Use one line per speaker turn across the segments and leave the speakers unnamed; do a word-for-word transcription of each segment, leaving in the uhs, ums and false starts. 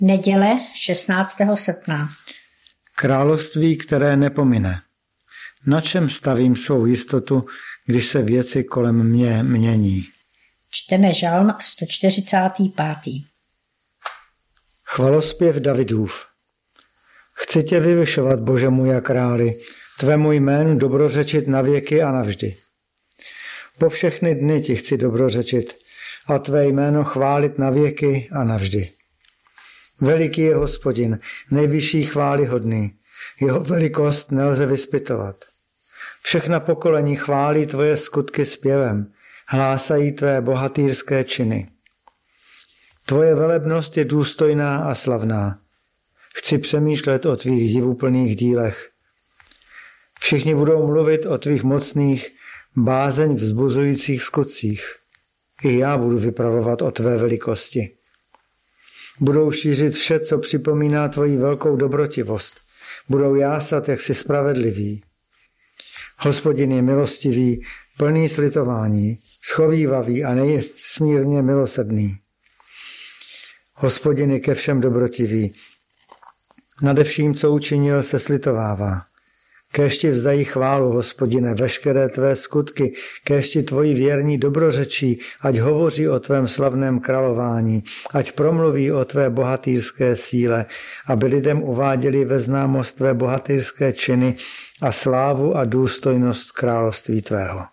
Neděle šestnáctého srpna.
Království, které nepomine. Na čem stavím svou jistotu, když se věci kolem mě mění?
Čteme žalm sto čtyřicátý pátý.
Chvalospěv Davidův. Chci tě vyvyšovat, Bože můj a králi, tvému jménu dobrořečit na věky a navždy. Po všechny dny ti chci dobrořečit a tvé jméno chválit na věky a navždy. Veliký je Hospodin, nejvyšší chválihodný, jeho velikost nelze vyspytovat. Všechna pokolení chválí tvoje skutky zpěvem, hlásají tvé bohatýrské činy. Tvoje velebnost je důstojná a slavná. Chci přemýšlet o tvých divuplných dílech. Všichni budou mluvit o tvých mocných, bázeň vzbuzujících skutcích. I já budu vypravovat o tvé velikosti. Budou šířit vše, co připomíná tvoji velkou dobrotivost. Budou jásat, jak jsi spravedlivý. Hospodin je milostivý, plný slitování, schovívavý a nejsmírně milosrdný. Hospodin je ke všem dobrotivý. Nade vším, co učinil, se slitovává. Kéž ti vzdají chválu, Hospodine, veškeré tvé skutky, kéž ti tvoji věrní dobrořečí, ať hovoří o tvém slavném králování, ať promluví o tvé bohatýrské síle, aby lidem uváděli ve známost tvé bohatýrské činy a slávu a důstojnost království tvého.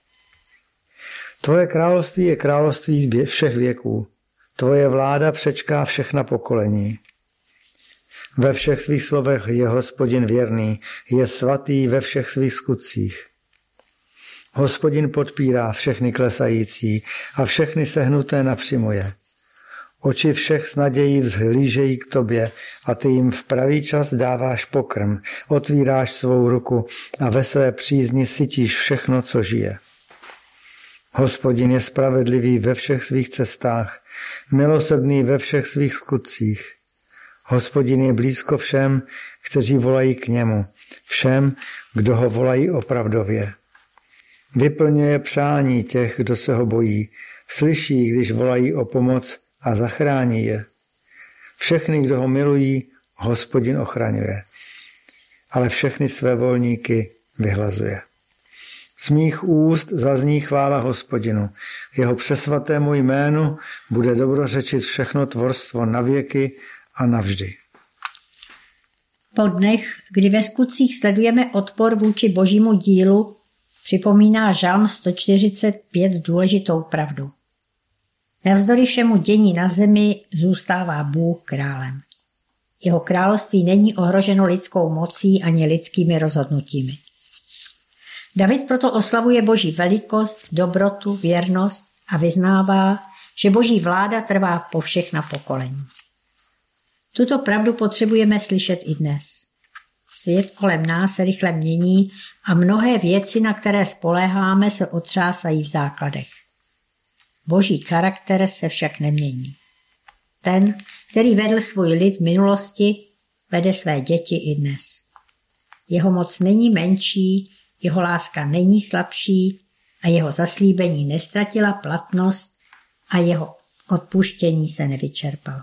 Tvoje království je království všech věků. Tvoje vláda přečká všechna pokolení. Ve všech svých slovech je Hospodin věrný, je svatý ve všech svých skutcích. Hospodin podpírá všechny klesající a všechny sehnuté napřimuje. Oči všech s nadějí vzhlížejí k tobě a ty jim v pravý čas dáváš pokrm, otvíráš svou ruku a ve své přízni sytíš všechno, co žije. Hospodin je spravedlivý ve všech svých cestách, milosrdný ve všech svých skutcích. Hospodin je blízko všem, kteří volají k němu, všem, kdo ho volají opravdově. Vyplňuje přání těch, kdo se ho bojí, slyší, když volají o pomoc a zachrání je. Všechny, kdo ho milují, Hospodin ochraňuje, ale všechny své volníky vyhlazuje. Z mých úst zazní chvála Hospodinu. Jeho přesvatému jménu bude dobrořečit všechno tvorstvo na věky a navždy.
Po dnech, kdy ve skutcích sledujeme odpor vůči božímu dílu, připomíná žalm sto čtyřicet pět důležitou pravdu. Navzdory všemu dění na zemi zůstává Bůh králem. Jeho království není ohroženo lidskou mocí ani lidskými rozhodnutími. David proto oslavuje boží velikost, dobrotu, věrnost a vyznává, že boží vláda trvá po všechna pokolení. Tuto pravdu potřebujeme slyšet i dnes. Svět kolem nás se rychle mění a mnohé věci, na které spoléháme, se otřásají v základech. Boží charakter se však nemění. Ten, který vedl svůj lid v minulosti, vede své děti i dnes. Jeho moc není menší, jeho láska není slabší a jeho zaslíbení neztratila platnost a jeho odpuštění se nevyčerpalo.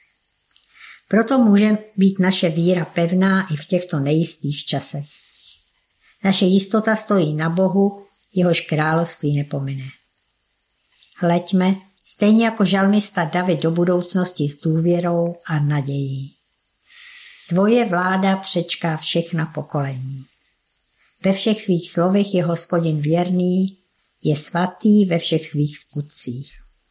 Proto může být naše víra pevná i v těchto nejistých časech. Naše jistota stojí na Bohu, jehož království nepomine. Hleďme, stejně jako žalmista David, do budoucnosti s důvěrou a nadějí. Tvoje vláda přečká všechna pokolení. Ve všech svých slovech je Hospodin věrný, je svatý ve všech svých skutcích.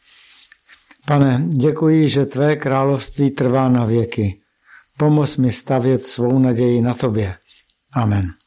Pane, děkuji, že tvé království trvá na věky. Pomoz mi stavět svou naději na tobě. Amen.